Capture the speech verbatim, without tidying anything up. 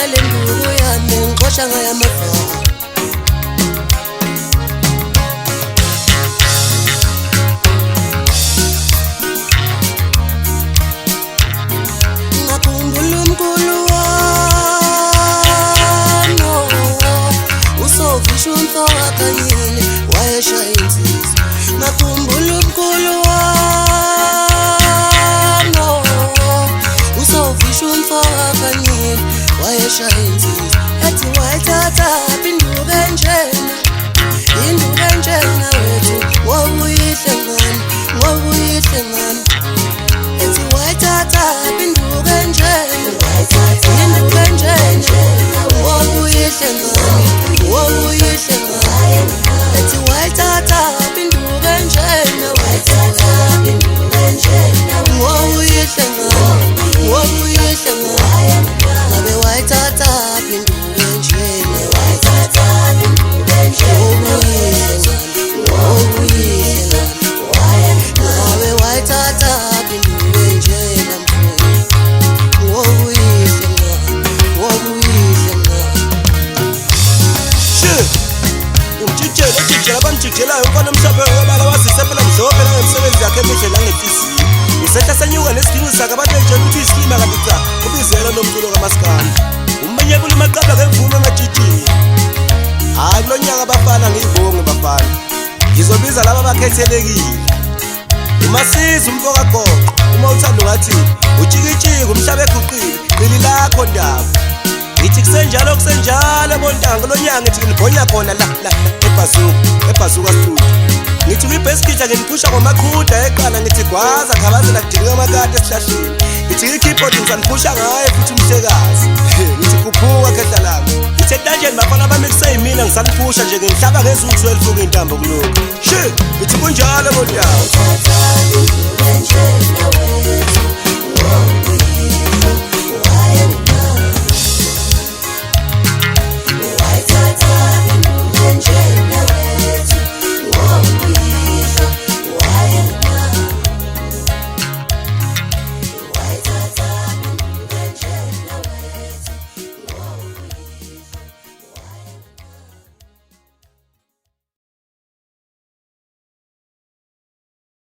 ngithwele induku yami ngikhohlwa ngayo amavalo. Ngakhumbula umkhulu wami uSovisha uMfowakanyile wayeshaya insizwa. Ngakhumbula umkhulu wami uSovisha uMfowakanyile wayeshaya insizwa. Ethi wayithathaphi induku enjena, induku enjena wethu ngobuyihle ngani, ngobuyihle ngani. Ethi wayithathaphi induku enjena, induku enjena ngobuyihle ngani, ngobuyihle ngani. Ethi wayithathaphi induku enjena, wayithathaphi induku enjena ngobuyihle ngani, ngobuyihle ngani. Ngabe wayithathaphi induku enjena, wayithathaphi induku enjena ngobuyihle ngani. Ngabe wayithathaphi induku enjena ngobuyihle ngani, ngobuyihle ngani. Shit, umjijela ujijela abamjijelayo umfana omhlophe webala wazise phela mhlophe nangemsebenzi yakhe emihle nangenhliziyo. Usehla senyuka nesidingo sakhe abantu entshela ukuthi isilima kanti cha ubizela nomculo kamaskandi. Umenyebula umaqaba ngemvume amajijile. Hayi kulo nyaka abafana ngiyibonge bafana, ngizobiza laba abakhethelekile. Umasiza umfokagoqo uma uthanda ungathi ujikijiki umhlaba eguqile qili lakho ndaba. Ngithi kusenjalo kusenjaloebontanga lo nyanga ngithi ngilibhonya khona la la eBazuka eBazuka studio. Ngithi kwibheskita nginiphusha ngomaqhuda eqala ngithi gwaza khabazela kudinga amakati esihlahleni. Ngithi ikeyboard ngizaniphusha ngaye futhi umhlekazi. Ngithi kuphuka khehla lami. Ngithe etanjeni bafana bami kuseyimina ngisaniphusha nje ngihlaba ngezu twelve ukuntambo kuloko. Shit, ngithi kunjalo bontanga. Wayithathaphi induku enjena